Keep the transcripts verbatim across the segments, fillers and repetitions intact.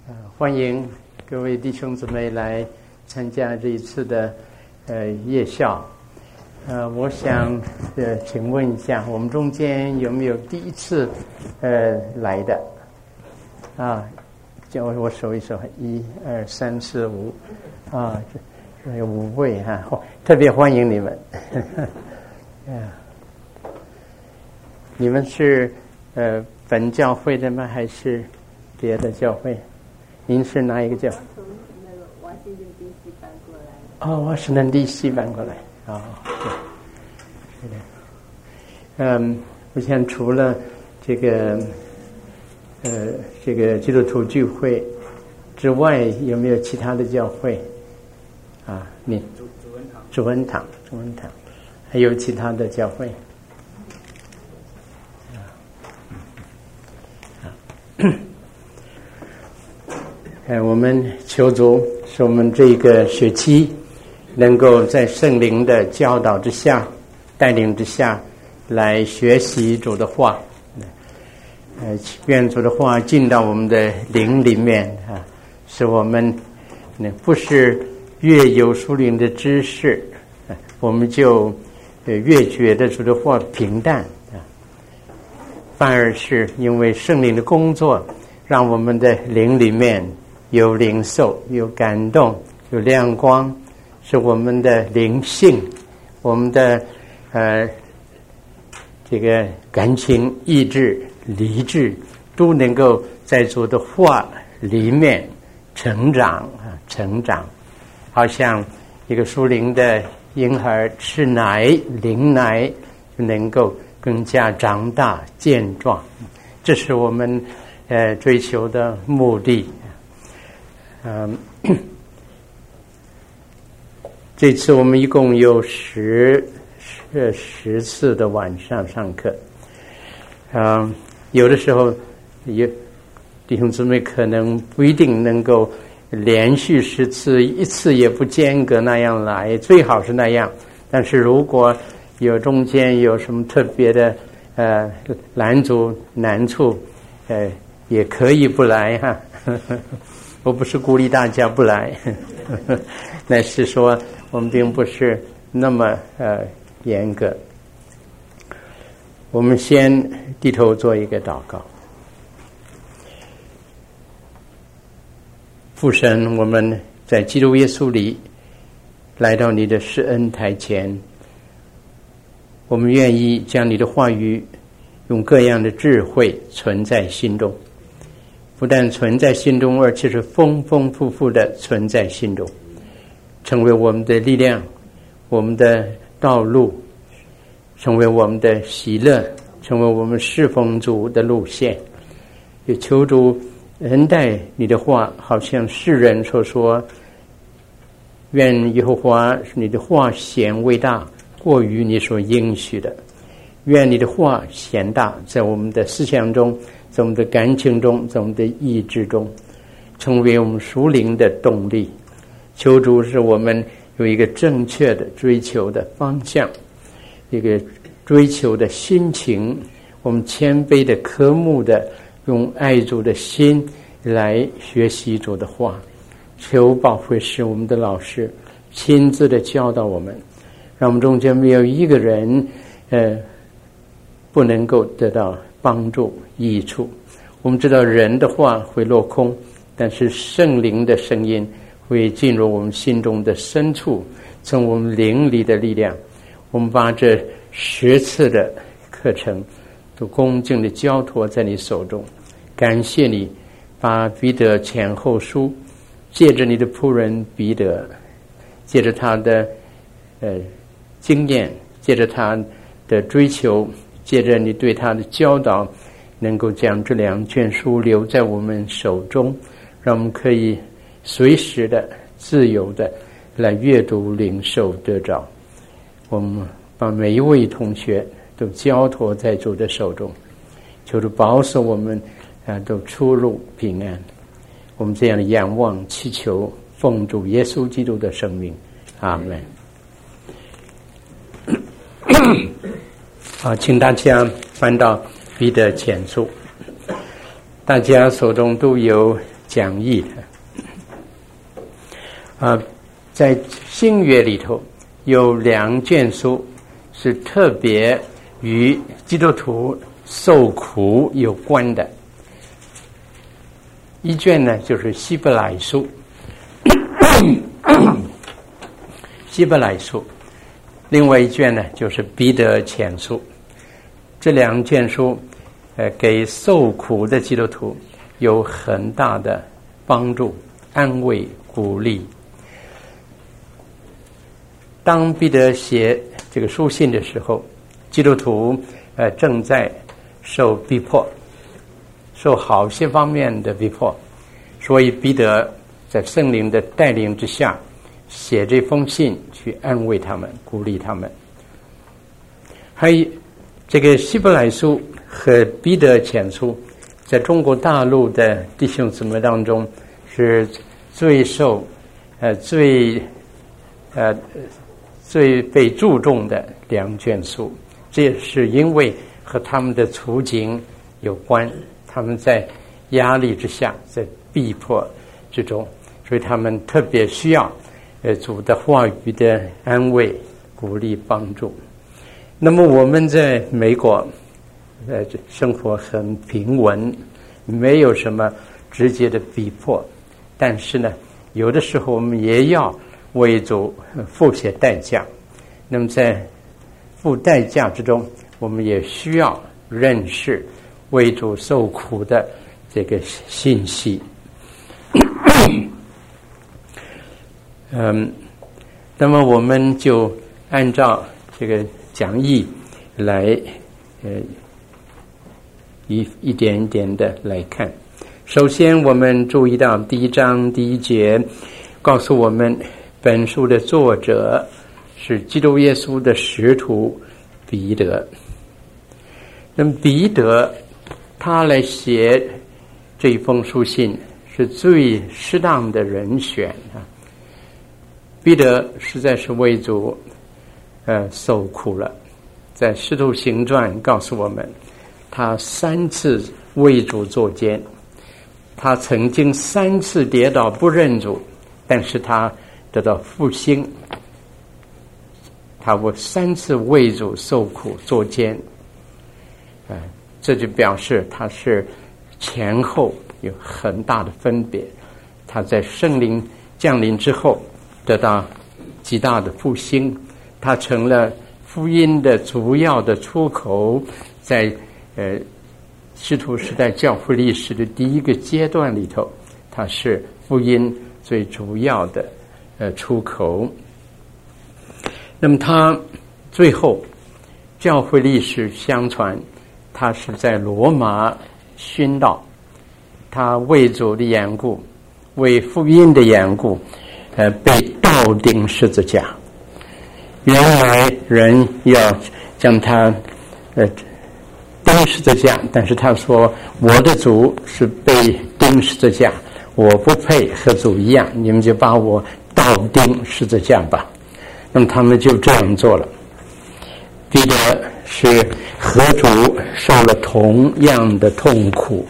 呃，欢迎各位弟兄姊妹来参加这一次的呃夜校。呃，我想呃，请问一下，我们中间有没有第一次呃来的？啊，叫我数一数，一二三四五，啊，这有五位哈、啊，特别欢迎你们。啊，你们是呃本教会的吗？还是别的教会？您是哪一个教？ 从那个华盛顿 D C 搬过来。 哦，华盛顿 D C 搬过来。哦，对，是的。嗯，我想除了这个呃这个基督徒聚会之外，有没有其他的教会？啊，你主主恩堂， 主恩堂，主恩堂，还有其他的教会？啊，呃，我们求主使我们这个学期能够在圣灵的教导之下、带领之下来学习主的话。呃，愿主的话进到我们的灵里面啊，使我们呢不是越有属灵的知识，啊、我们就呃越觉得主的话平淡啊，反而是因为圣灵的工作，让我们的灵里面有领受、有感动、有亮光，使我们的灵性、我们的呃这个感情、意志、理智都能够在主的话里面成长啊，成长，好像一个属灵的婴儿吃奶、灵奶，就能够更加长大健壮。这是我们呃追求的目的。嗯，这次我们一共有十十十次的晚上上课。嗯，有的时候有弟兄姊妹可能不一定能够连续十次，一次也不间隔那样来，最好是那样。但是如果有中间有什么特别的呃拦阻难处，呃，也可以不来哈。我不是鼓励大家不来，那是说我们并不是那么呃严格。我们先低头做一个祷告。父神，我们在基督耶稣里来到你的施恩台前，我们愿意将你的话语用各样的智慧存在心中，不但存在心中，而且是丰丰富富的存在心中，成为我们的力量，我们的道路，成为我们的喜乐，成为我们侍奉主的路线。也求主恩待你的话，好像世人所说，愿耶和华你的话显伟大，过于你所应许的。愿你的话显大，在我们的思想中，在我们的感情中，在我们的意志中，成为我们属灵的动力。求主使我们有一个正确的追求的方向，一个追求的心情，我们谦卑的渴慕的用爱主的心来学习主的话。求保惠师我们的老师亲自的教导我们，让我们中间没有一个人呃不能够得到帮助益处。我们知道人的话会落空，但是圣灵的声音会进入我们心中的深处，从我们灵里的力量。我们把这十次的课程都恭敬的交托在你手中，感谢你把彼得前后书借着你的仆人彼得，借着他的呃经验，借着他的追求，借着你对他的教导，能够将这两卷书留在我们手中，让我们可以随时的自由的来阅读领受得着。我们把每一位同学都交托在主的手中，求主保守我们啊都出入平安。我们这样的仰望祈求，奉主耶稣基督的圣名，阿门。好，请大家翻到彼得前书。大家手中都有讲义啊，在新约里头有两卷书是特别与基督徒受苦有关的。一卷呢就是希伯来书，希伯来书，另外一卷呢就是彼得前书。这两卷书，呃，给受苦的基督徒有很大的帮助、安慰、鼓励。当彼得写这个书信的时候，基督徒呃正在受逼迫，受好些方面的逼迫，所以彼得在圣灵的带领之下，写这封信去安慰他们、鼓励他们。还有这个希伯来书和彼得前书，在中国大陆的弟兄姊妹当中是最受呃最呃最被注重的两卷书。这也是因为和他们的处境有关，他们在压力之下，在逼迫之中，所以他们特别需要呃主的话语的安慰、鼓励、帮助。那么我们在美国呃生活很平稳，没有什么直接的逼迫，但是呢有的时候我们也要为主付些代价。那么在付代价之中，我们也需要认识为主受苦的这个信息。嗯，那么我们就按照这个讲义来呃一一点一点的来看。首先我们注意到第一章第一节告诉我们，本书的作者是基督耶稣的使徒彼得。那么彼得他来写这一封书信是最适当的人选啊。彼得实在是为主呃受苦了，在使徒行传告诉我们，他三次为主作监，他曾经三次跌倒不认主，但是他得到复兴。他我三次为主受苦作监，呃，这就表示他是前后有很大的分别。他在圣灵降临之后得到极大的复兴，他成了福音的主要的出口。在呃使徒时代教会历史的第一个阶段里头，他是福音最主要的呃出口。那么他最后教会历史相传，他是在罗马殉道，他为主的缘故，为福音的缘故，呃，被倒钉十字架。原来人要将他呃钉十字架，但是他说我的主是被钉十字架，我不配和主一样，你们就把我倒钉十字架吧。那么他们就这样做了。彼得是和主受了同样的痛苦。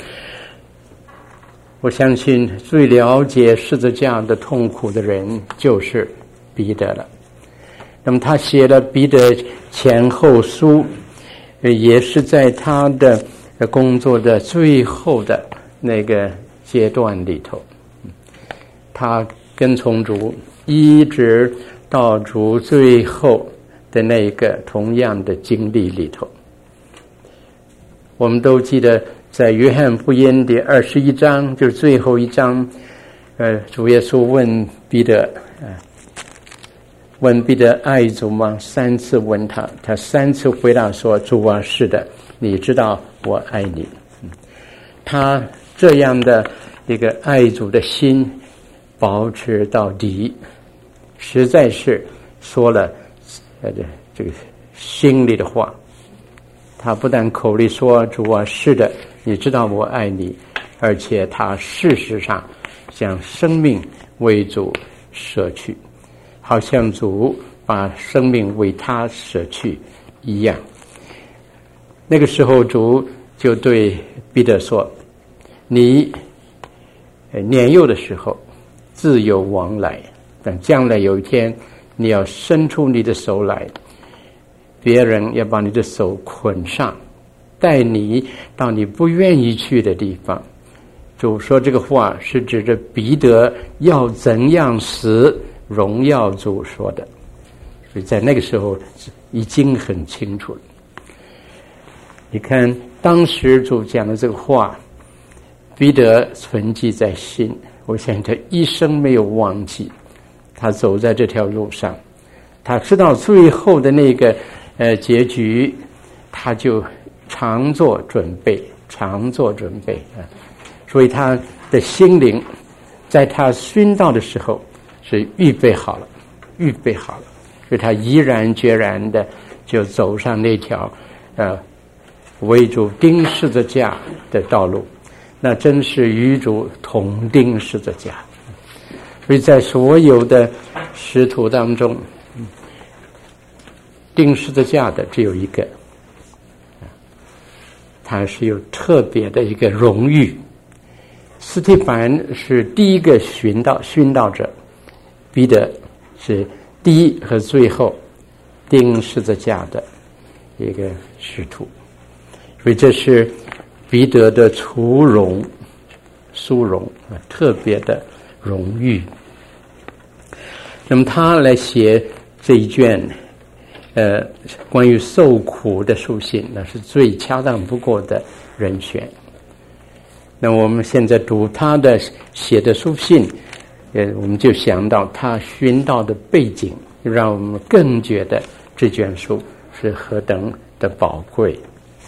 我相信最了解十字架的痛苦的人就是彼得了。那么他写了彼得前后书，也是在他的工作的最后的那个阶段里头，他跟从主一直到主最后的那个同样的经历里头。我们都记得在约翰福音第二十一章，就是最后一章，呃，主耶稣问彼得，呃，问彼得爱主吗？三次问他，他三次回答说：“主啊，是的，你知道我爱你。”嗯，他这样的一个爱主的心保持到底，实在是说了呃这个心里的话。他不但口里说主啊，是的，你知道我爱你，而且他事实上将生命为主舍去，好像主把生命为他舍去一样。那个时候主就对彼得说，你呃年幼的时候自由往来，但将来有一天你要伸出你的手来，别人要把你的手捆上，带你到你不愿意去的地方。主说这个话是指着彼得要怎样死荣耀主说的，所以在那个时候已经很清楚了。你看当时主讲的这个话，彼得存记在心，我想他一生没有忘记。他走在这条路上，他知道最后的那个呃结局，他就常做准备，常做准备啊。所以他的心灵在他殉道的时候是预备好了，预备好了，所以他毅然决然的就走上那条呃为主钉十字架的道路，那真是与主同钉十字架。所以在所有的使徒当中，钉十字架的只有一个，他是有特别的一个荣誉。司提反是第一个殉道殉道者，彼得是第一和最后钉十字架的一个使徒，所以这是彼得的殊荣殊荣特别的荣誉。那么他来写这一卷呃关于受苦的书信，那是最恰当不过的人选。那我们现在读他的写的书信，呃，我们就想到他殉道的背景，让我们更觉得这卷书是何等的宝贵。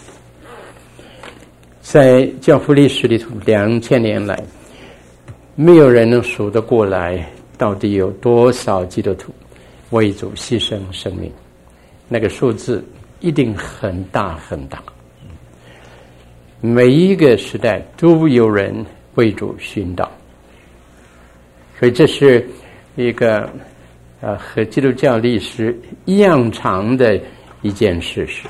在教父历史里头，两千年来，没有人能数得过来，到底有多少基督徒为主牺牲生命，那个数字一定很大很大。每一个时代都有人为主殉道，所以这是一个呃和基督教历史一样长的一件事实。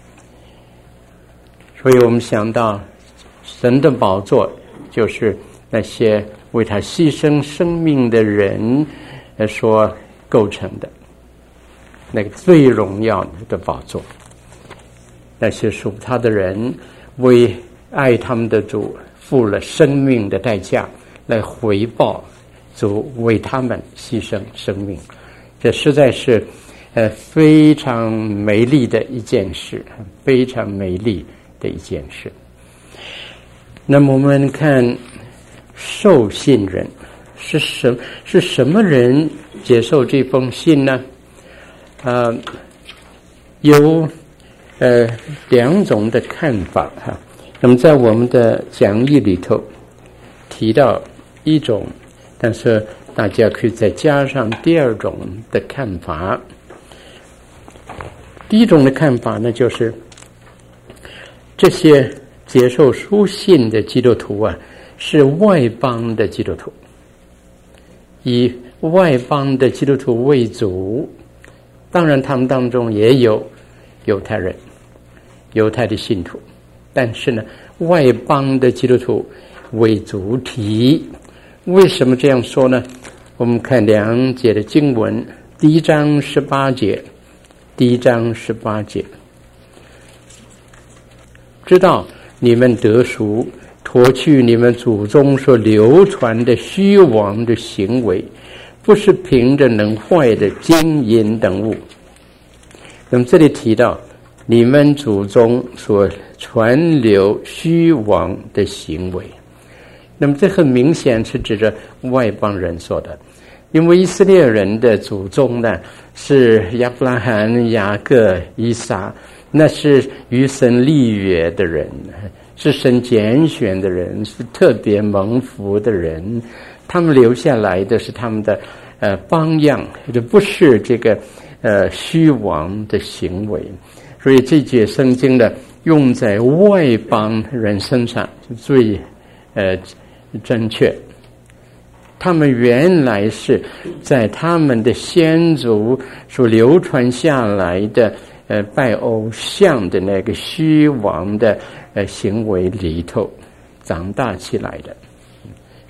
所以我们想到神的宝座就是那些为他牺牲生命的人所构成的那个最荣耀的宝座，那些属他的人为爱他们的主付了生命的代价，来回报主为他们牺牲生命，这实在是呃非常美丽的一件事，非常美丽的一件事。那么我们看受信人是什是什么人接受这封信呢？呃，有呃两种的看法哈。那么在我们的讲义里头提到一种，但是大家可以再加上第二种的看法。第一种的看法呢，就是这些接受书信的基督徒啊，是外邦的基督徒，以外邦的基督徒为主。当然他们当中也有犹太人，犹太的信徒，但是呢外邦的基督徒为主体。为什么这样说呢？我们看两节的经文，第一章十八节，第一章十八节，知道你们得赎，脱去你们祖宗所流传的虚妄的行为，不是凭着能坏的金银等物。那么这里提到你们祖宗所传流虚妄的行为，那么这很明显是指着外邦人说的，因为以色列人的祖宗呢是亚伯拉罕、雅各、以撒，那是与神立约的人，是神拣选的人，是特别蒙福的人，他们留下来的是他们的呃榜样，就不是这个呃虚妄的行为。所以这节圣经呢用在外邦人身上最呃正确。他们原来是在他们的先祖所流传下来的呃拜偶像的那个虚妄的呃行为里头长大起来的，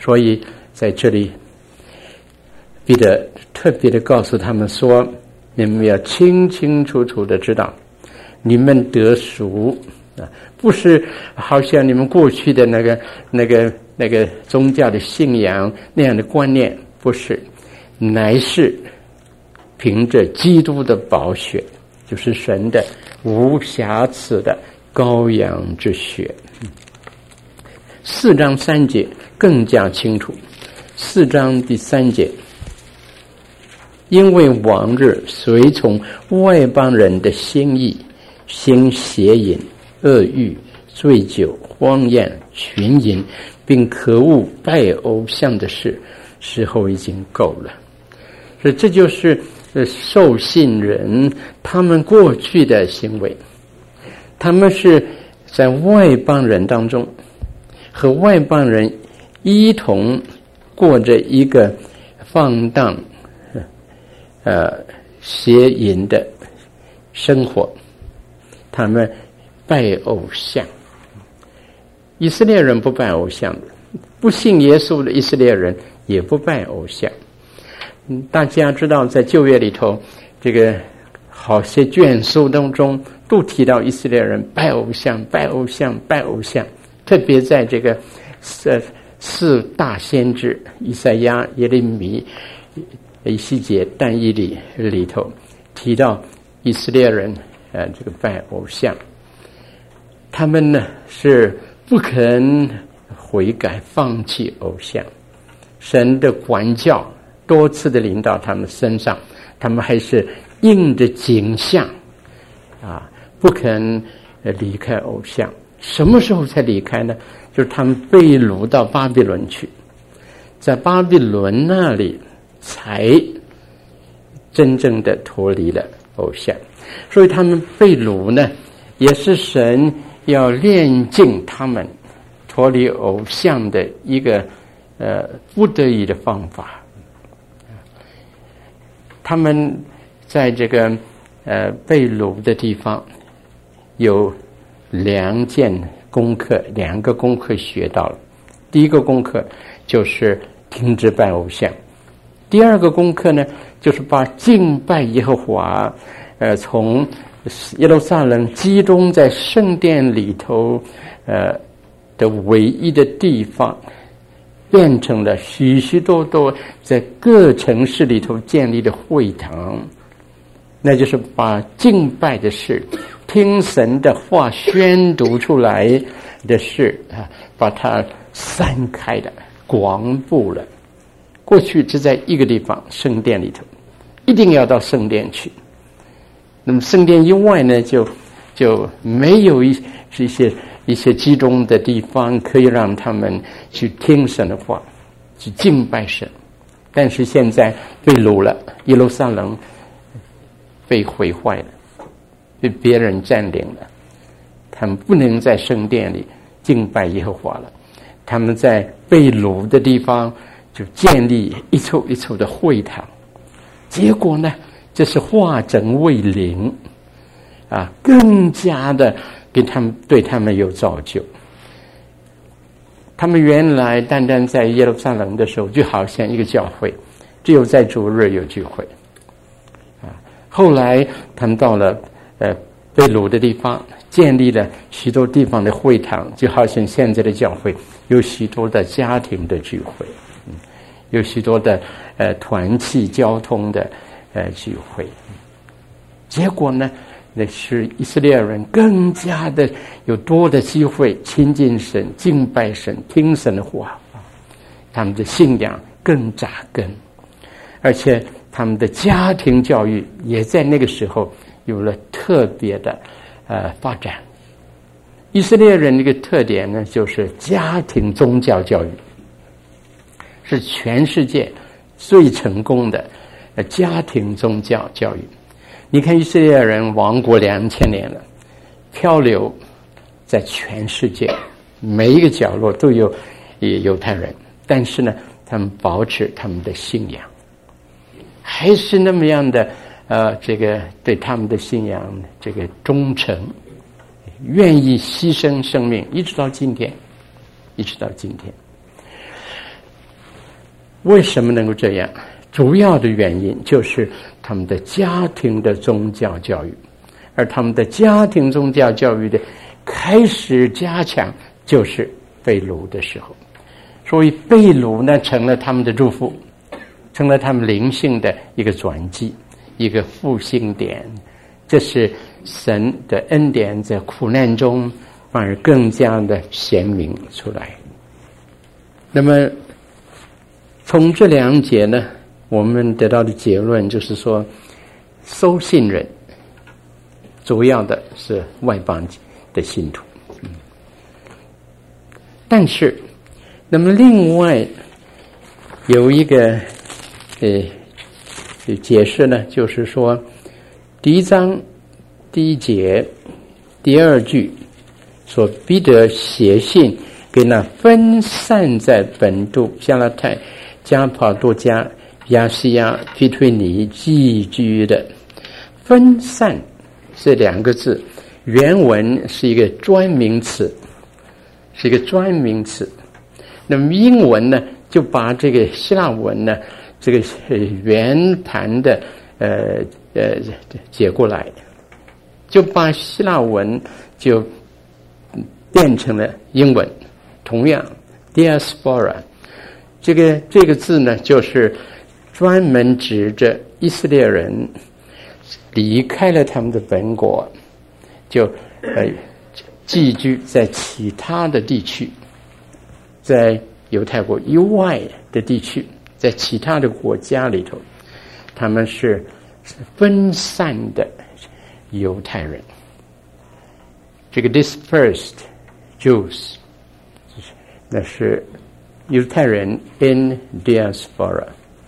所以在这里彼得特别的告诉他们说，你们要清清楚楚的知道，你们得赎啊，不是好像你们过去的那个那个那个宗教的信仰那样的观念，不是，乃是凭着基督的宝血，就是神的无瑕疵的羔羊之血。四章三节更加清楚，四章第三节，因为往日随从外邦人的心意，行邪淫、恶欲、醉酒、荒宴、群淫，并可恶拜偶像的事，时候已经够了。所以这就是受信人他们过去的行为，他们是在外邦人当中和外邦人一同过着一个放荡呃邪淫的生活，他们拜偶像。以色列人不拜偶像的，不信耶稣的以色列人也不拜偶像。大家知道在旧约里头，这个好些卷书当中都提到以色列人拜偶像拜偶像拜偶像，特别在这个四四大先知以赛亚、耶利米、以西结、但以理里头提到以色列人呃这个拜偶像，他们呢是不肯悔改放弃偶像，神的管教多次的临到他们身上，他们还是应着景象啊，不肯离开偶像。什么时候才离开呢？就是他们被掳到巴比伦去，在巴比伦那里才真正的脱离了偶像。所以他们被掳呢，也是神要炼净他们脱离偶像的一个呃不得已的方法。他们在这个呃被掳的地方有两件功课，两个功课学到了。第一个功课就是停止拜偶像，第二个功课呢，就是把敬拜耶和华呃从耶路撒冷集中在圣殿里头呃的唯一的地方，变成了许许多多在各城市里头建立的会堂，那就是把敬拜的事、听神的话宣读出来的事啊，把它散开了、广布了。过去只在一个地方，圣殿里头，一定要到圣殿去。那么圣殿以外呢，就就没有一一些一些集中的地方可以让他们去听神的话，去敬拜神。但是现在被掳了，耶路撒冷被毁坏了，被别人占领了，他们不能在圣殿里敬拜耶和华了。他们在被掳的地方就建立一处一处的会堂，结果呢，这是化整为零啊，更加的给他们对他们有造就。他们原来单单在耶路撒冷的时候，就好像一个教会，只有在主日有聚会啊。后来他们到了呃被掳的地方，建立了许多地方的会堂，就好像现在的教会有许多的家庭的聚会，嗯，有许多的呃团契交通的呃聚会。结果呢，那是以色列人更加的有多的机会亲近神、敬拜神、听神的话，他们的信仰更扎根，而且他们的家庭教育也在那个时候有了特别的呃发展。以色列人的一个特点呢，就是家庭宗教教育是全世界最成功的呃家庭宗教教育。你看以色列人亡国两千年了，漂流在全世界每一个角落都有犹太人，但是呢，他们保持他们的信仰，还是那么样的呃，这个对他们的信仰这个忠诚，愿意牺牲生命，一直到今天，一直到今天。 为什么能够这样？主要的原因就是他们的家庭的宗教教育，而他们的家庭宗教教育的开始加强，就是被掳的时候。所以被掳呢，成了他们的祝福，成了他们灵性的一个转机，一个复兴点。这是神的恩典在苦难中反而更加的显明出来。那么从这两节呢，我们得到的结论就是说，收信人主要的是外邦的信徒。但是那么另外有一个呃解释呢，就是说第一章第一节第二句说，彼得写信给那分散在本都、加拉太、加帕多家、亚细亚、庇推尼寄居的。分散这两个字原文是一个专名词，是一个专名词。那么英文呢，就把这个希腊文呢，这个圆盘的呃呃解过来，就把希腊文就变成了英文。同样 diaspora 这个这个字呢，就是专门指着以色列人离开了他们的本国，就呃寄居在其他的地区，在犹太国以外的地区，在其他的国家里头，他们是分散的犹太人。这个 dispersed Jews， 那是犹太人 in diaspora。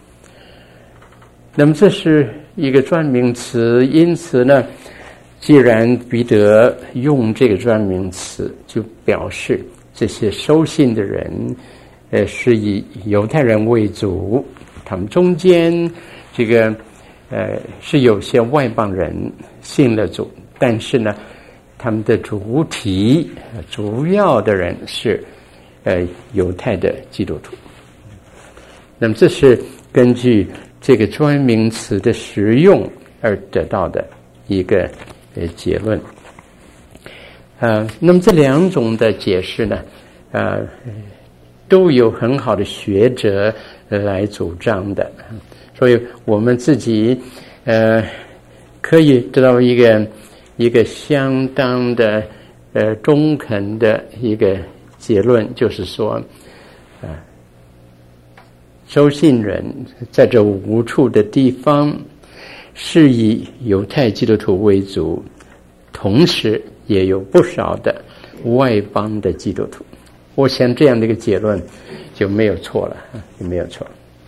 那么这是一个专名词，因此呢，既然彼得用这个专名词，就表示这些收信的人呃，是以犹太人为主，他们中间这个呃是有些外邦人信了主，但是呢，他们的主体主要的人是呃犹太的基督徒。那么这是根据这个专名词的实用而得到的一个呃结论。呃，那么这两种的解释呢，呃。都有很好的学者来主张的，所以我们自己呃可以得到一个一个相当的呃中肯的一个结论，就是说，啊、呃，收信人在这五处的地方是以犹太基督徒为主，同时也有不少的外邦的基督徒。我想这样的一个结论就没有错了，就没有错。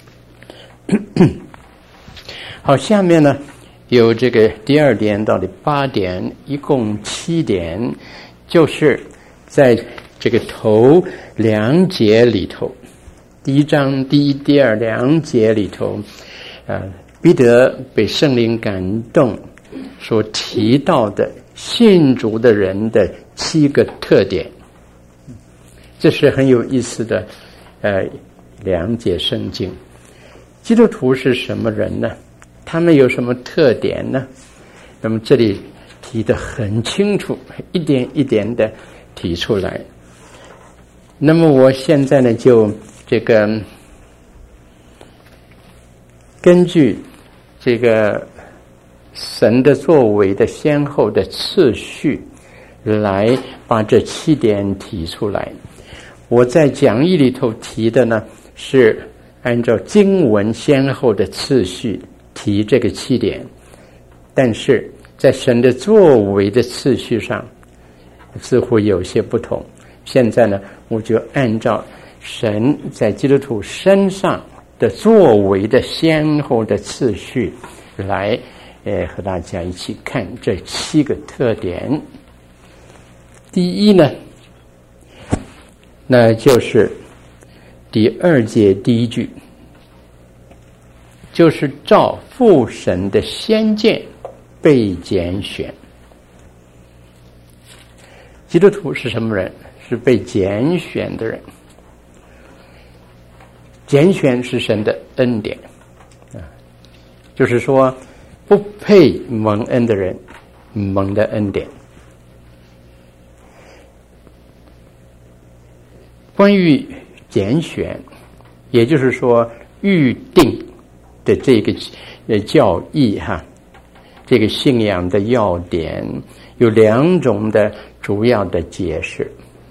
好，下面呢有这个第二点到第八点，一共七点，就是在这个头两节里头，第一章第一、第二两节里头，呃，彼得被圣灵感动所提到的信主的人的七个特点。这是很有意思的呃两节圣经。基督徒是什么人呢？他们有什么特点呢？那么这里提得很清楚，一点一点的提出来。那么我现在呢，就这个根据这个神的作为的先后的次序来把这七点提出来。我在讲义里头提的呢，是按照经文先后的次序提这个七点，但是在神的作为的次序上似乎有些不同。现在呢，我就按照神在基督徒身上的作为的先后的次序来呃和大家一起看这七个特点。第一呢，那就是第二节第一句，就是照父神的先见被拣选。基督徒是什么人？是被拣选的人。 拣选是神的恩典啊，就是说不配蒙恩的人蒙的恩典。关于拣选，也就是说预定的这个呃教义哈，这个信仰的要点有两种的主要的解释。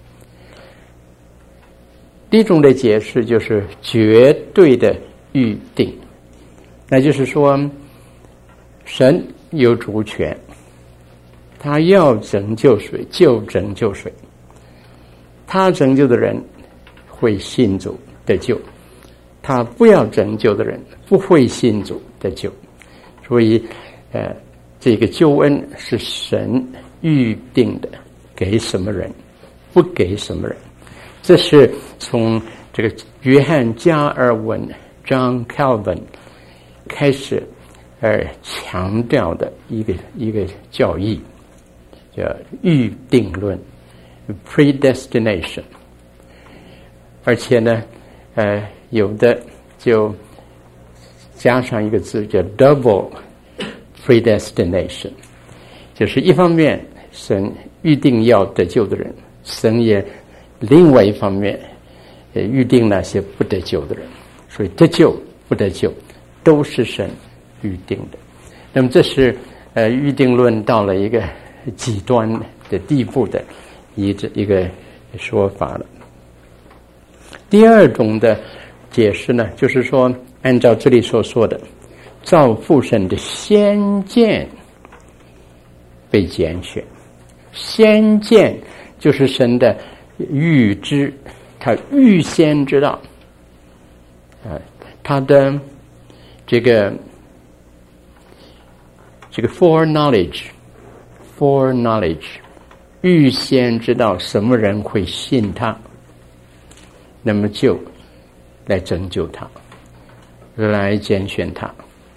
第一种的解释就是绝对的预定，那就是说神有主权，他要拯救谁就拯救谁，他拯救的人会信主得救，他不要拯救的人不会信主得救。所以呃，这个救恩是神预定的，给什么人不给什么人。这是从这个约翰加尔文 John Calvin 开始而强调的一个一个教义，叫预定论 predestination。 而且呢呃，有的就加上一个字叫 double predestination， 就是一方面神预定要得救的人，神也另外一方面也预定那些不得救的人，所以得救不得救都是神预定的。那么这是呃预定论到了一个极端的地步的一一个说法了。第二种的解释呢，就是说按照这里所说的，照父神的先见被拣选。先见就是神的预知，他预先知道啊，他的这个这个 foreknowledge foreknowledge 预先知道什么人会信他，那么就来拯救他，来拣选他。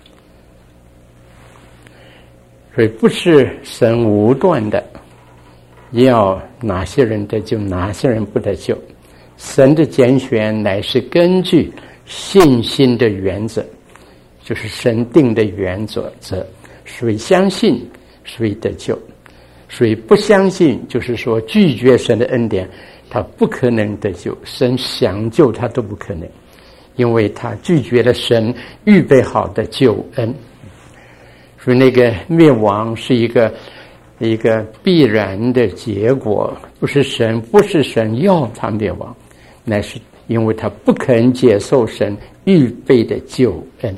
所以不是神无断的要哪些人得救，哪些人不得救。神的拣选乃是根据信心的原则，就是神定的原则，谁相信谁得救，谁不相信就是说拒绝神的恩典，他不可能得救，神想救他都不可能，因为他拒绝了神预备好的救恩。所以那个灭亡是一个一个必然的结果，不是神不是神要他灭亡，乃是因为他不肯接受神预备的救恩。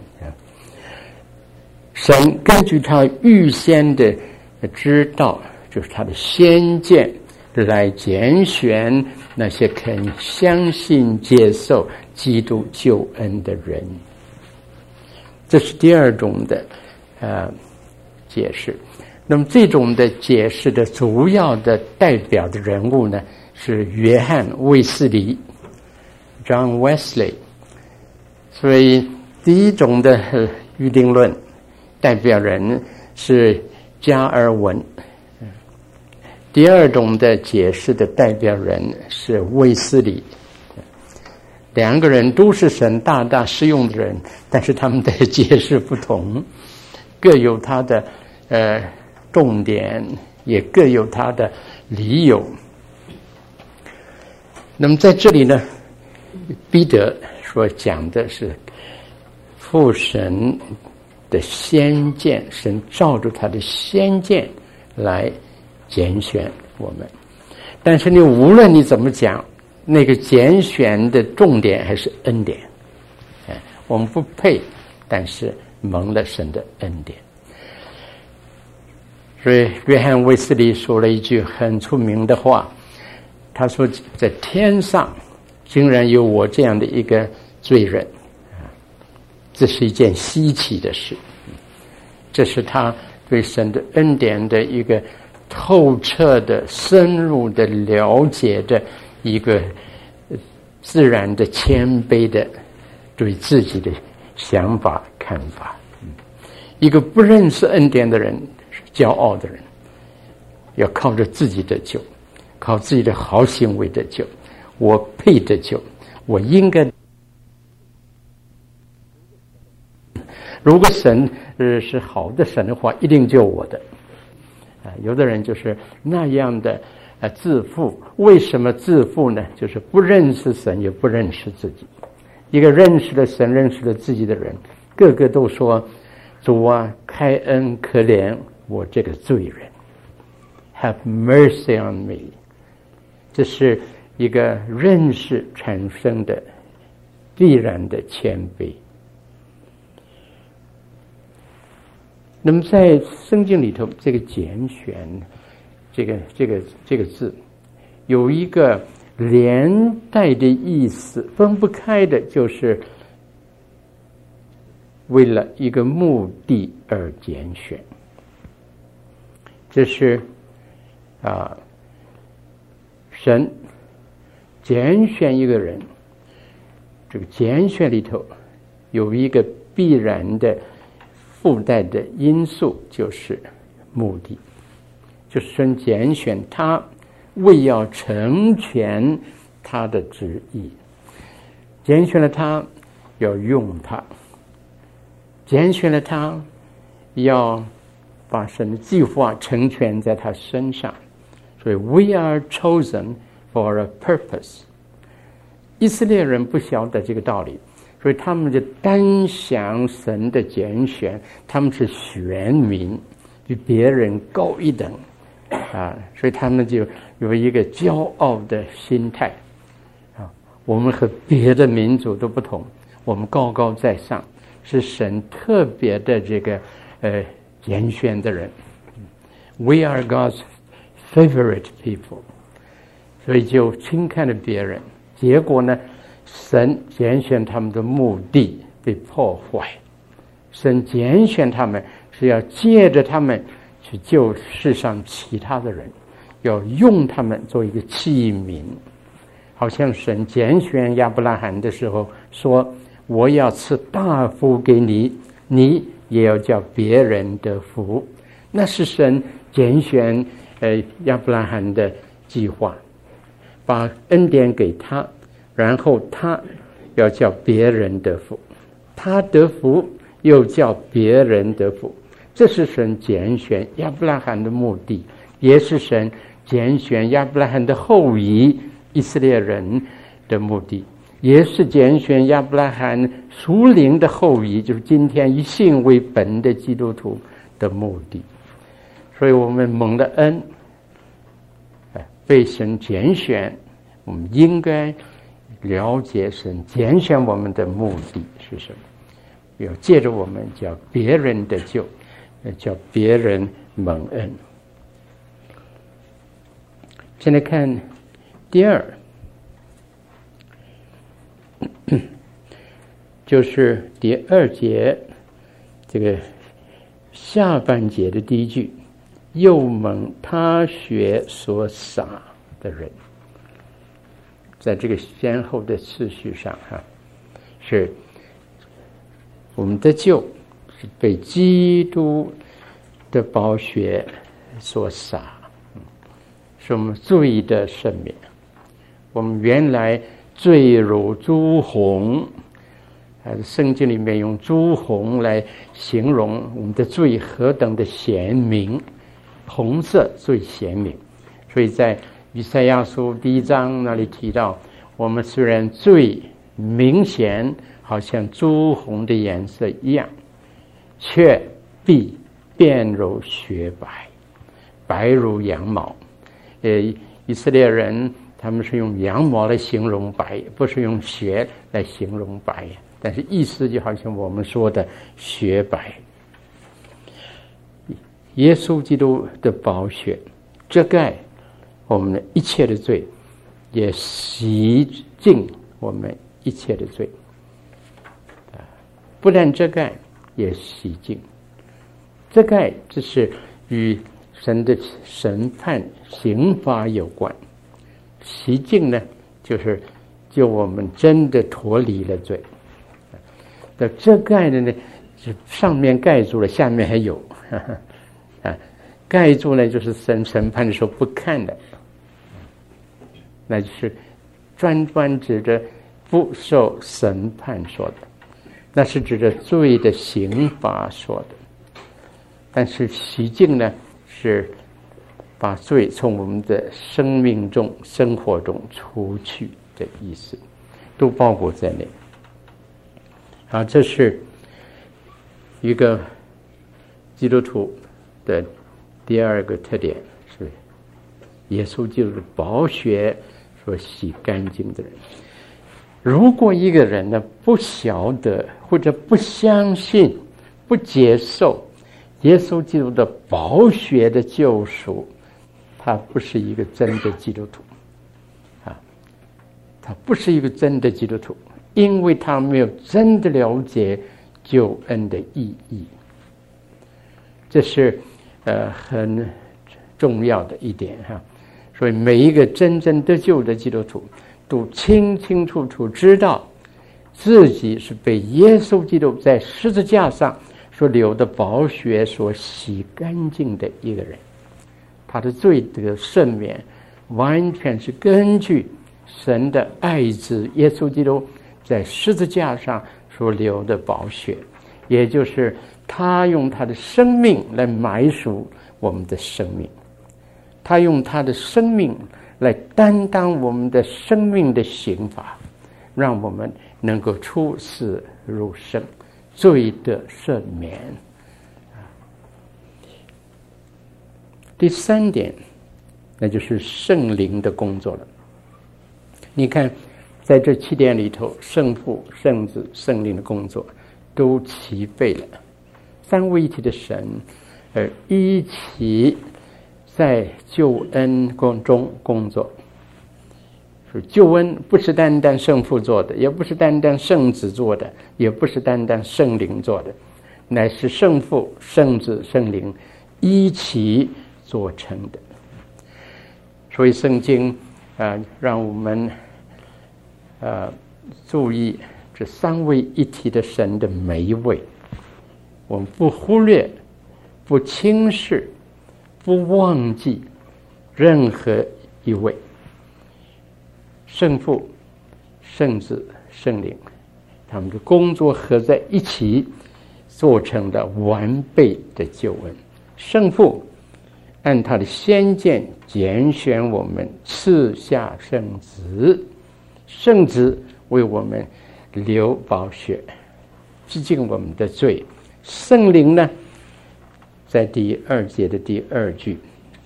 神根据他预先的知道，就是他的先见，来拣选那些肯相信接受基督救恩的人。这是第二种的呃解释。那么这种的解释的主要的代表的人物呢，是约翰卫斯理 John Wesley。 所以第一种的预定论代表人是加尔文，第二种的解释的代表人是卫斯理。两个人都是神大大使用的人，但是他们的解释不同，各有他的呃重点，也各有他的理由。那么在这里呢，彼得所讲的是父神的先见，神照着他的先见来拣选我们。但是你无论你怎么讲，那个拣选的重点还是恩典。哎，我们不配，但是蒙了神的恩典。所以约翰卫斯理说了一句很出名的话，他说在天上竟然有我这样的一个罪人，这是一件稀奇的事。这是他对神的恩典的一个透彻的深入的了解的一个自然的谦卑的对自己的想法看法。一个不认识恩典的人，骄傲的人，要靠着自己的救，靠自己的好行为的救，我配得救，我应该如果神呃是好的神的话，一定救我的。啊，有的人就是那样的啊自负。为什么自负呢？就是不认识神，也不认识自己。一个认识了神、认识了自己的人，个个都说：“主啊，开恩可怜我这个罪人 ，Have mercy on me。”这是一个认识产生的必然的谦卑。那么在圣经里头，这个拣选，这个这个这个字，有一个连带的意思，分不开的，就是为了一个目的而拣选。这是啊，神拣选一个人，这个拣选里头有一个必然的附带的因素，就是目的，就是神拣选他为要成全他的旨意，拣选了他要用他，拣选了他要把神的计划成全在他身上。所以 we are chosen for a purpose。 以色列人不晓得这个道理，所以他们就单想神的拣选，他们是选民，比别人高一等啊，所以他们就有一个骄傲的心态啊。我们和别的民族都不同，我们高高在上，是神特别的这个呃拣选的人。We are God's favorite people， 所以就轻看了别人，结果呢，神拣选他们的目的被破坏。神拣选他们是要借着他们去救世上其他的人，要用他们做一个器皿。好像神拣选亚伯拉罕的时候说：“我要赐大福给你，你也要叫别人得福。”那是神拣选呃亚伯拉罕的计划，把恩典给他，然后他要叫别人得福，他得福又叫别人得福。这是神拣选亚伯拉罕的目的，也是神拣选亚伯拉罕的后裔以色列人的目的，也是拣选亚伯拉罕属灵的后裔，就是今天以信为本的基督徒的目的。所以我们蒙了恩，被神拣选，我们应该了解神拣选我们的目的是什么，要借着我们叫别人的救，叫别人蒙恩。现在看第二，就是第二节这个下半节的第一句，又蒙他血所洒的人，在这个先后的次序上哈，是我们的救是被基督的宝血所洒，是我们罪的赦免。我们原来罪如朱红，圣经里面用朱红来形容我们的罪何等的显明，红色最显明。所以在以赛亚书第一章那里提到，我们虽然最明显，好像朱红的颜色一样，却必变如雪白，白如羊毛。呃，以色列人他们是用羊毛来形容白，不是用血来形容白，但是意思就好像我们说的雪白。耶稣基督的宝血遮盖我们一切的罪，也洗净我们一切的罪，不但遮盖也洗净。遮盖这是与神的审判刑罚有关，洗净呢就是就我们真的脱离了罪。那遮盖的呢是上面盖住了，下面还有呵呵啊，盖住呢就是神审判的时候不看的，那就是专专指着不受审判说的。 那是指着罪的刑罚说的。但是洗净呢，是把罪从我们的生命中、生活中除去的意思，都包括在内。好，这是一个基督徒的第二个特点，是耶稣基督的宝血所洗干净的人。如果一个人呢不晓得或者不相信、不接受耶稣基督的宝血的救赎，他不是一个真的基督徒啊！他不是一个真的基督徒，因为他没有真的了解救恩的意义。这是呃很重要的一点哈。所以每一个真正得救的基督徒都清清楚楚知道自己是被耶稣基督在十字架上所流的宝血所洗干净的一个人，他的罪得赦免完全是根据神的爱子耶稣基督在十字架上所流的宝血，也就是他用他的生命来买赎我们的生命，他用他的生命来担当我们的生命的刑罚，让我们能够出死入生，罪得赦免。第三点，那就是圣灵的工作了。你看，在这七点里头，圣父、圣子、圣灵的工作都齐备了，三位一体的神，而一起在救恩中工作。救恩不是单单圣父做的，也不是单单圣子做的，也不是单单圣灵做的，乃是圣父、圣子、圣灵一起做成的。所以圣经啊、呃，让我们呃注意这三位一体的神的每一位，我们不忽略、不轻视、不忘记任何一位。圣父、圣子、圣灵，他们的工作合在一起，做成了完备的救恩。圣父按他的先见拣选我们，赐下圣子；圣子为我们流宝血，洗净我们的罪。圣灵呢，在第二节的第二句，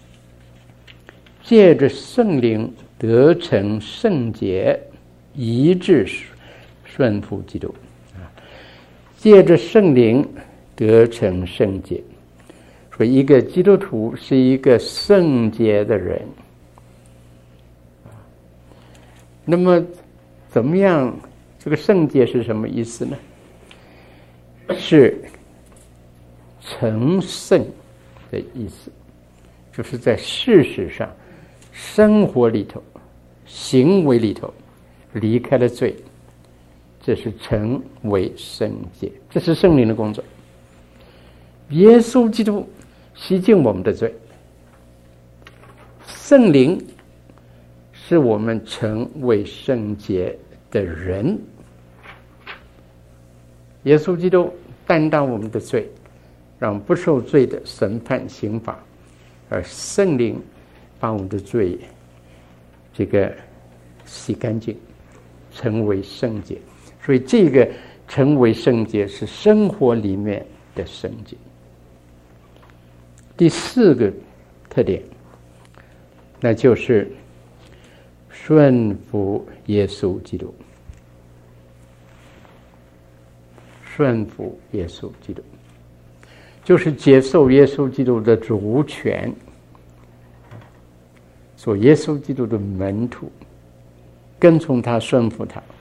借着圣灵得成圣洁，以致顺服基督。借着圣灵得成圣洁，所以一个基督徒是一个圣洁的人。那么怎么样？这个圣洁是什么意思呢？是成圣的意思，就是在事实上、生活里头、行为里头离开了罪，这是成为圣洁，这是圣灵的工作。耶稣基督洗净我们的罪，圣灵是我们成为圣洁的人。耶稣基督担当我们的罪，让不受罪的审判刑罚，而圣灵把我们的罪这个洗干净，成为圣洁。所以这个成为圣洁是生活里面的圣洁。第四个特点，那就是顺服耶稣基督。顺服耶稣基督，就是接受耶稣基督的主权，做耶稣基督的门徒，跟从他，顺服他。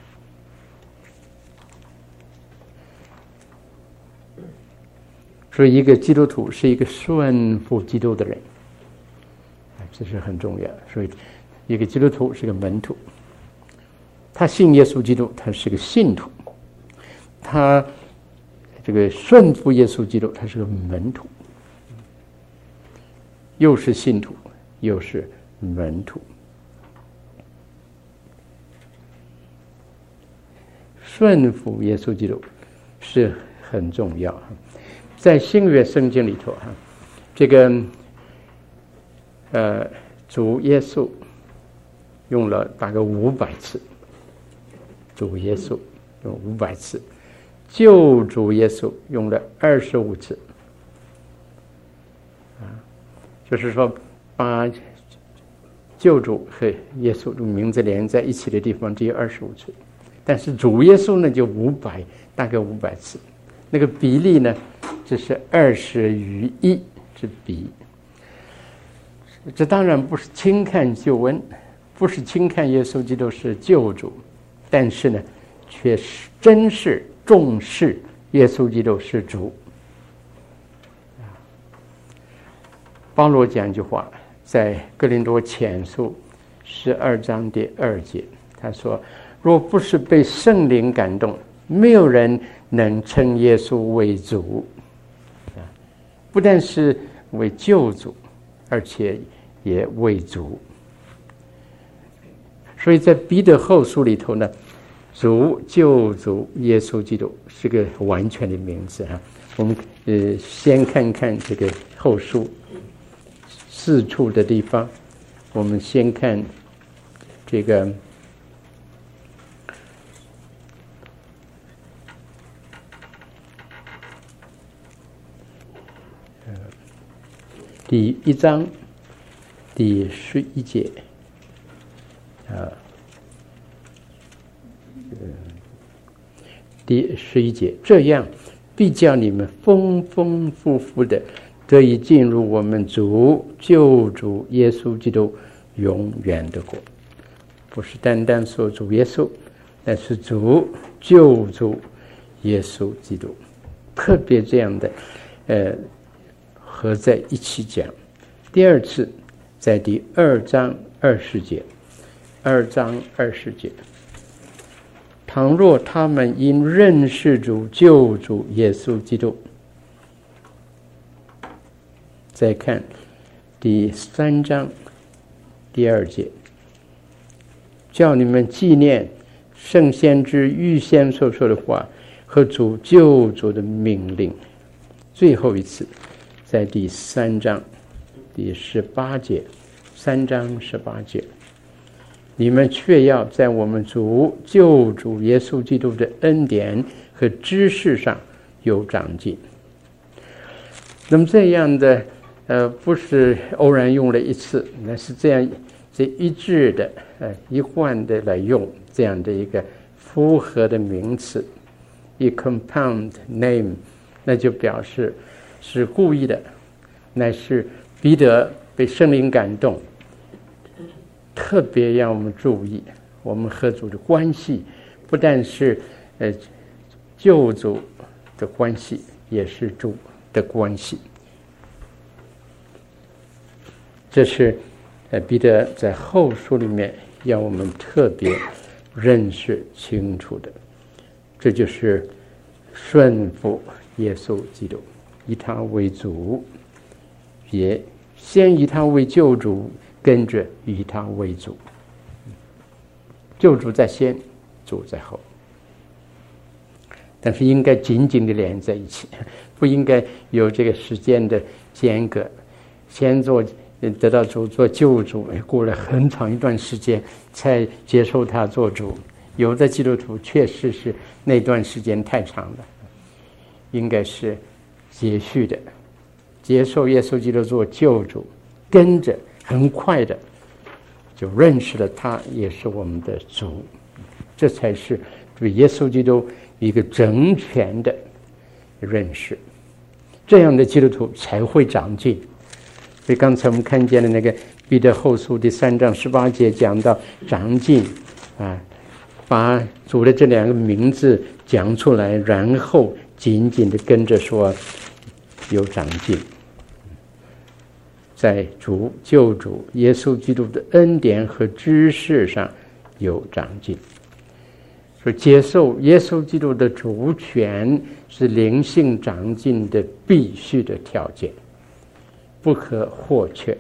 所以一个基督徒是一个顺服基督的人，这是很重要。所以一个基督徒是个门徒，他信耶稣基督，他是个信徒，他这个顺服耶稣基督，他是个门徒，又是信徒又是门徒。顺服耶稣基督是很重要。在新约圣经里头哈，这个呃主耶稣用了大概五百次，主耶稣用五百次，救主耶稣用了二十五次，啊，就是说把救主和耶稣的名字连在一起的地方只有二十五次，但是主耶稣呢就五百，大概五百次，那个比例呢，这是二十余一之比。这当然不是轻看救恩，不是轻看耶稣基督是救主，但是呢，却是真是重视耶稣基督是主。保罗讲一句话，在哥林多前书十二章第二节，他说：“若不是被圣灵感动，没有人能称耶稣为主。”不但是为救主，而且也为主。所以在彼得后书里头呢，主救主耶稣基督是个完全的名字啊。我们呃先看看这个后书四处的地方，我们先看这个呃第一章第十一节啊，第十一节，这样必叫你们丰丰富富的得以进入我们主救主耶稣基督永远的国。不是单单说主耶稣，但是主救主耶稣基督，特别这样的呃合在一起讲。第二次在第二章二十节，二章二十节，倘若他们因认识主救主耶稣基督，再看第三章第二节，叫你们纪念圣先知预先所说的话和主救主的命令。最后一次在第三章第十八节，三章十八节，你们却要在我们主救主耶稣基督的恩典和知识上有长进。那么这样的呃，不是偶然用了一次，那是这样这一致的呃一贯的来用这样的一个复合的名词，一 compound name， 那就表示是故意的，乃是彼得被圣灵感动，特别让我们注意，我们和主的关系不但是呃救主的关系，也是主的关系。这是呃彼得在后书里面要我们特别认识清楚的，这就是顺服耶稣基督，以他为主，也先以他为救主，跟着以他为主。救主在先，主在后，但是应该紧紧的连在一起，不应该有这个时间的间隔，先做得到主做救主，过了很长一段时间才接受他做主。有的基督徒确实是那段时间太长了，应该是接续的，接受耶稣基督做救主，跟着很快的就认识了他也是我们的主，这才是对耶稣基督一个整全的认识，这样的基督徒才会长进。所以刚才我们看见的那个彼得后书第三章十八节讲到长进啊，把主的这两个名字讲出来，然后紧紧的跟着说有长进，在主救主耶稣基督的恩典和知识上有长进。所以接受耶稣基督的主权是灵性长进的必须的条件，不可或缺。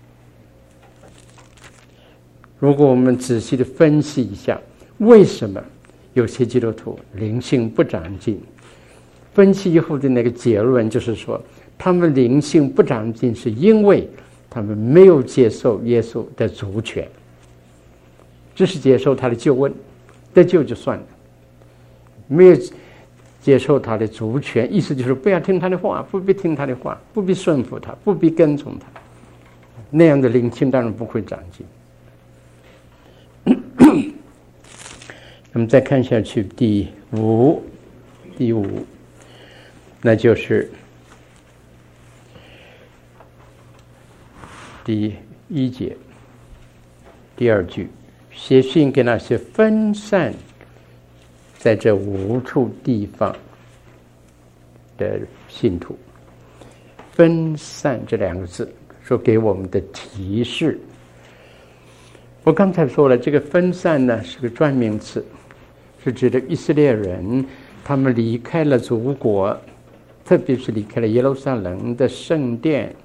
如果我们仔细的分析一下，为什么有些基督徒灵性不长进， 分析以后的那个结论就是说，他们灵性不长进，是因为他们没有接受耶稣的主权，只是接受他的救恩，得救就算了，没有接受他的主权，意思就是不要听他的话，不必听他的话，不必顺服他，不必跟从他，那样的灵性当然不会长进。那么再看下去，第五，第五，那就是第一节第二句，写信给那些分散在这五处地方的信徒。分散这两个字说给我们的提示，我刚才说了，这个分散呢是个专名词，是指的以色列人他们离开了祖国，特别是离开了耶路撒冷的圣殿，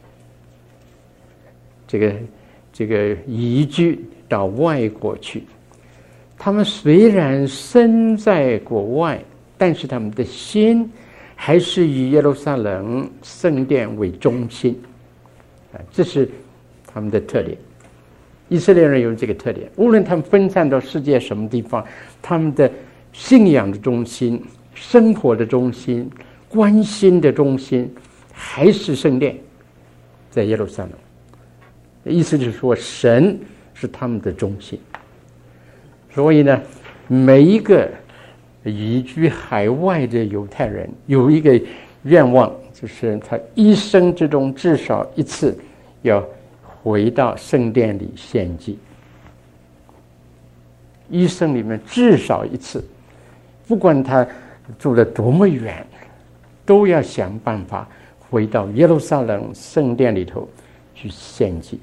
这个这个移居到外国去。他们虽然身在国外，但是他们的心还是以耶路撒冷圣殿为中心，啊，这是他们的特点。以色列人有这个特点，无论他们分散到世界什么地方，他们的信仰的中心、生活的中心、关心的中心还是圣殿，在耶路撒冷。意思就是说，神是他们的中心。所以呢，每一个移居海外的犹太人有一个愿望，就是他一生之中至少一次要回到圣殿里献祭，一生里面至少一次，不管他住了多么远，都要想办法回到耶路撒冷圣殿里头去献祭。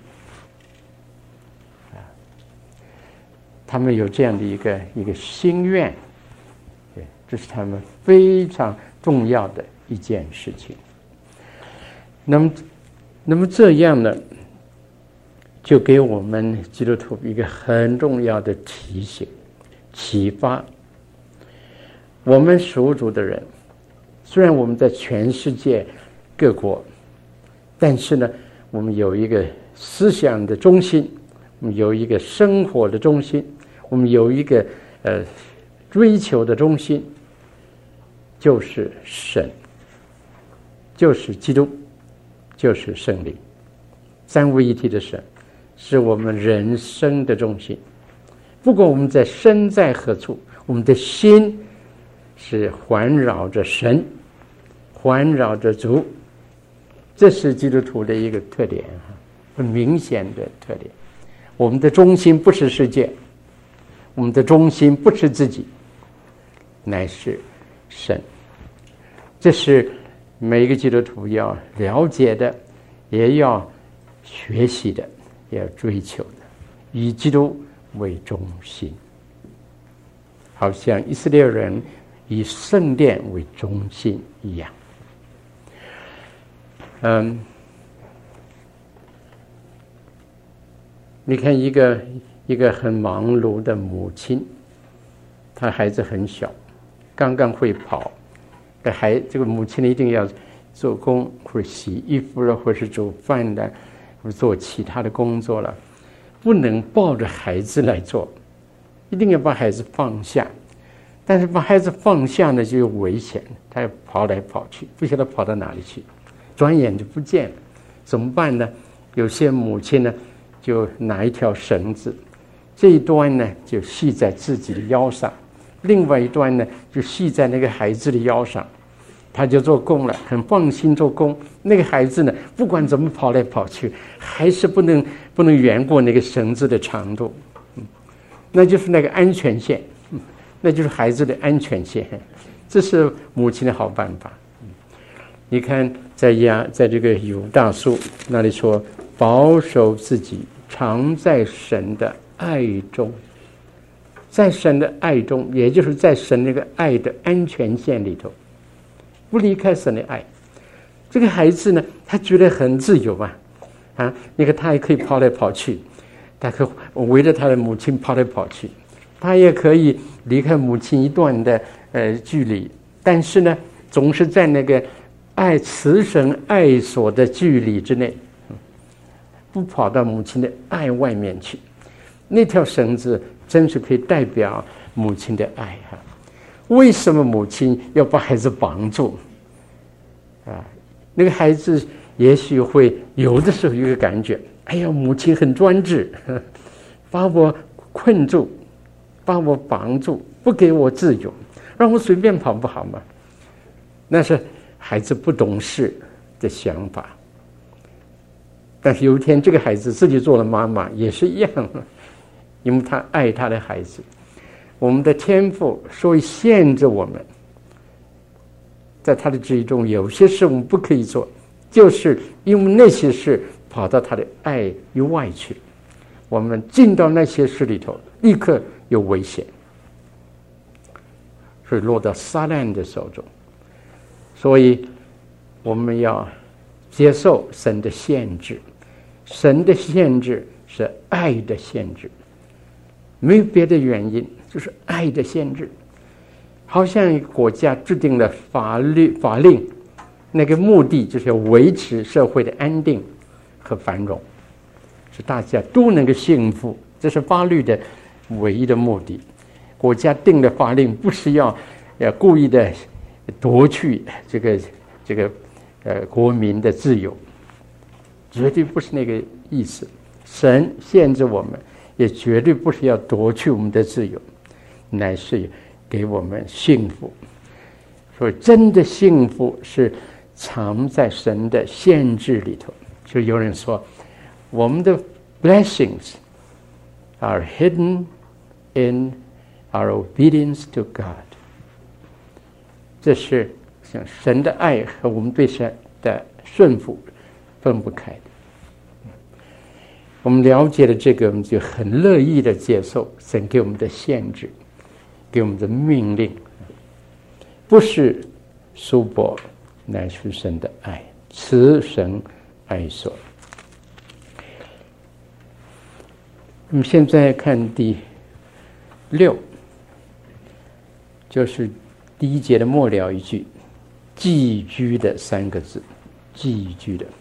他们有这样的一个一个心愿，对，这是他们非常重要的一件事情。那么，那么这样呢，就给我们基督徒一个很重要的提醒、启发。我们属主的人，虽然我们在全世界各国，但是呢，我们有一个思想的中心，我们有一个生活的中心，我们有一个呃追求的中心，就是神，就是基督，就是圣灵，三位一体的神，是我们人生的中心。不管我们在身在何处，我们的心是环绕着神，环绕着主，这是基督徒的一个特点，很明显的特点。我们的中心不是世界，我们的中心不是自己，乃是神。这是每一个基督徒要了解的，也要学习的，也要追求的，以基督为中心，好像以色列人以圣殿为中心一样。嗯，你看一个一个很忙碌的母亲，她孩子很小，刚刚会跑，这孩这个母亲一定要做工，或者洗衣服了，或是煮饭的，或者做其他的工作了，不能抱着孩子来做，一定要把孩子放下。但是把孩子放下呢，就有危险，他要跑来跑去，不晓得跑到哪里去，转眼就不见了，怎么办呢？有些母亲呢，就拿一条绳子，这一端呢就系在自己的腰上，另外一端呢就系在那个孩子的腰上，他就做工了，很放心做工。那个孩子呢，不管怎么跑来跑去，还是不能不能越过那个绳子的长度，嗯，那就是那个安全线，嗯，那就是孩子的安全线，这是母亲的好办法。嗯，你看在亚在这个犹大书那里说，保守自己，常在神的爱中，在神的爱中，也就是在神那个爱的安全线里头，不离开神的爱。这个孩子呢，他觉得很自由啊，啊，你看他也可以跑来跑去，他可以围着他的母亲跑来跑去，他也可以离开母亲一段的呃距离，但是呢， 总是在那个爱慈神爱所的距离之内，不跑到母亲的爱外面去。那条绳子真是可以代表母亲的爱哈。为什么母亲要把孩子绑住啊？那个孩子也许会有的时候有一个感觉，哎呀，母亲很专制，把我困住，把我绑住，不给我自由，让我随便跑不好吗？那是孩子不懂事的想法。但是有一天这个孩子自己做了妈妈也是一样，因为他爱他的孩子。我们的天父所以限制我们，在他的旨意中有些事我们不可以做，就是因为那些事跑到他的爱以外去，我们进到那些事里头立刻有危险，所以落到撒旦的手中。所以我们要接受神的限制，神的限制是爱的限制，没有别的原因，就是爱的限制。好像国家制定了法律法令，那个目的就是要维持社会的安定和繁荣，使大家都能够幸福，这是法律的唯一的目的。国家定的法令不是要要故意的夺去这个这个呃国民的自由，绝对不是那个意思。神限制我们，也绝对不是要夺去我们的自由，乃是给我们幸福。所以真的幸福是藏在神的限制里头。就有人说，我们的 blessings are hidden in our obedience to God。这是像神的爱和我们对神的顺服分不开的。我们了解了这个，我们就很乐意的接受神给我们的限制，给我们的命令，不是束缚，乃是神的爱，慈神爱所。我们现在看第六，就是第一节的末了一句，寄居的三个字，寄居的。